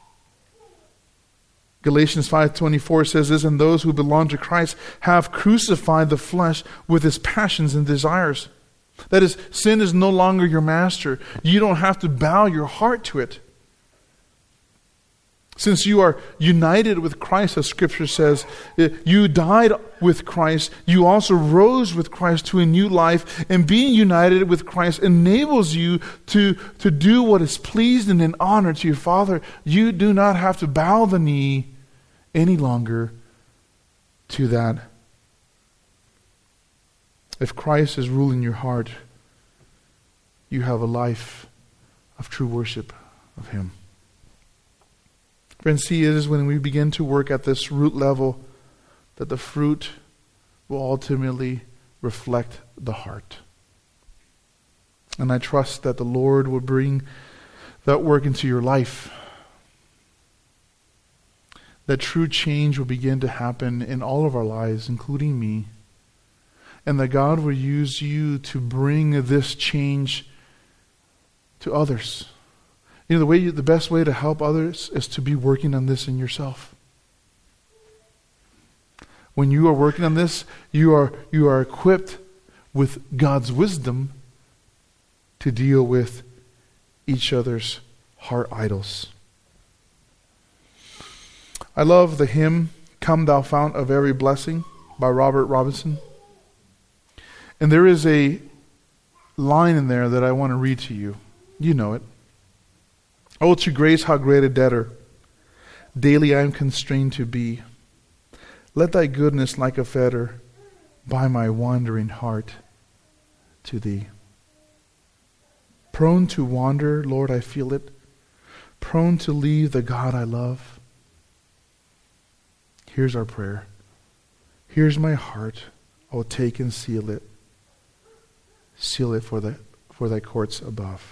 Galatians 5:24 says this, and those who belong to Christ have crucified the flesh with its passions and desires. That is, sin is no longer your master. You don't have to bow your heart to it. Since you are united with Christ, as Scripture says, you died with Christ, you also rose with Christ to a new life, and being united with Christ enables you to do what is pleasing and in honor to your Father. You do not have to bow the knee any longer to that. If Christ is ruling your heart, you have a life of true worship of Him. Friends, see, it is when we begin to work at this root level that the fruit will ultimately reflect the heart. And I trust that the Lord will bring that work into your life. That true change will begin to happen in all of our lives, including me. And that God will use you to bring this change to others. You know, the best way to help others is to be working on this in yourself. When you are working on this, you are equipped with God's wisdom to deal with each other's heart idols. I love the hymn, "Come Thou Fount of Every Blessing" by Robert Robinson. And there is a line in there that I want to read to you. You know it. "Oh, to grace how great a debtor daily I am constrained to be. Let Thy goodness like a fetter bind my wandering heart to Thee." Prone to wander, Lord, I feel it. Prone to leave the God I love. Here's our prayer. Here's my heart. Oh, take and seal it. Seal it for Thy courts above.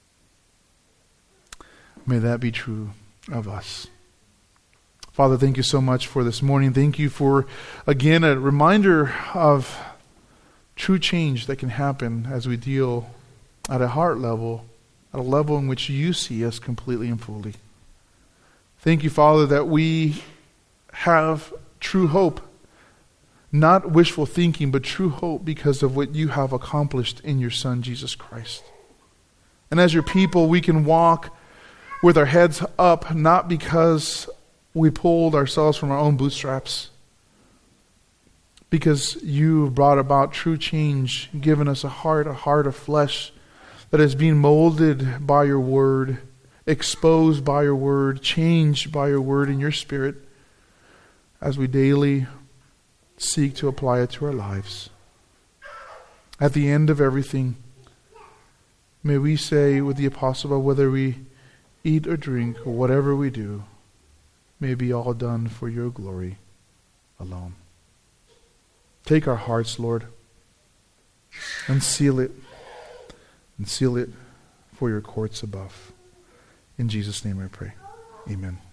May that be true of us. Father, thank you so much for this morning. Thank you for, again, a reminder of true change that can happen as we deal at a heart level, at a level in which you see us completely and fully. Thank you, Father, that we have true hope. Not wishful thinking, but true hope because of what you have accomplished in your Son, Jesus Christ. And as your people, we can walk with our heads up, not because we pulled ourselves from our own bootstraps, because you brought about true change, given us a heart of flesh that is being molded by your word, exposed by your word, changed by your word in your Spirit, as we daily seek to apply it to our lives. At the end of everything, may we say with the Apostle Paul, whether we eat or drink or whatever we do, may be all done for your glory alone. Take our hearts, Lord, and seal it for your courts above. In Jesus' name I pray. Amen.